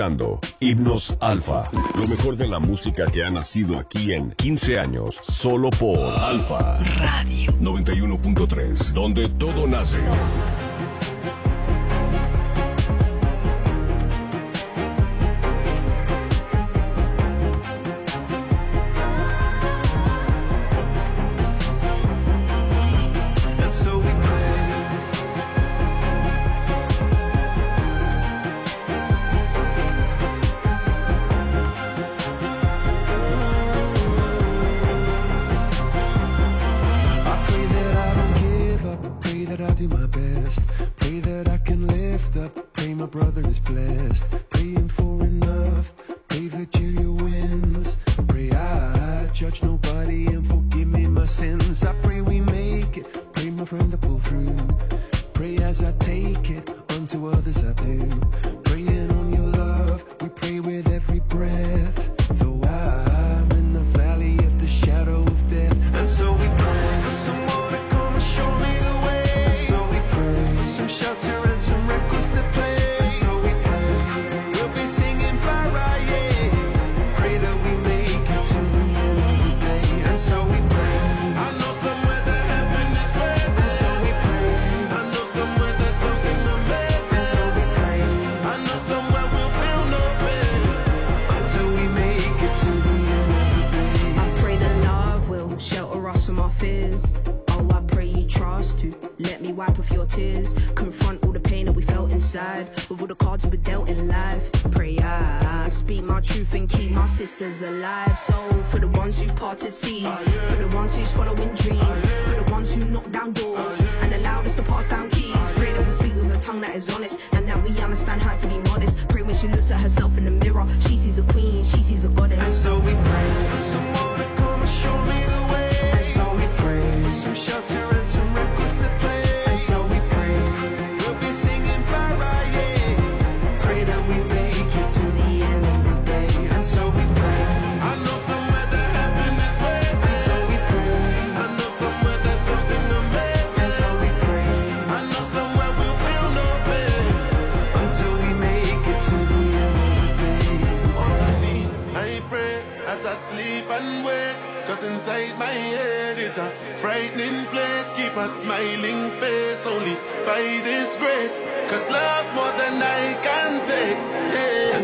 Himnos Alfa, lo mejor de la música que ha nacido aquí en 15 años, solo por Alfa Radio 91.3, donde todo nace. Alive, so for the ones who parted seas, for the ones who's following dreams, for the ones who knock down doors and allowed us to pass down keys. Pray that we speak with a tongue that is honest and that we understand how to be modest. Pray when she looks at herself in the mirror, she sees a queen, she sees a goddess. And so we pray for someone to come and show me the way. And so we pray for some shelter and some records to play. And so we pray we'll be singing Friday. Pray that we make it to the end of the day. And so we pray. I know somewhere that happiness waits. And so we pray. I know somewhere there's something amazing. And so we pray. I know somewhere we'll feel no pain until we make it to the end of the day. All I need, I pray as I sleep and wake. Cause inside my head is a frightening place. Keep a smiling face only by this grace. Cause love more than I can take. Yeah.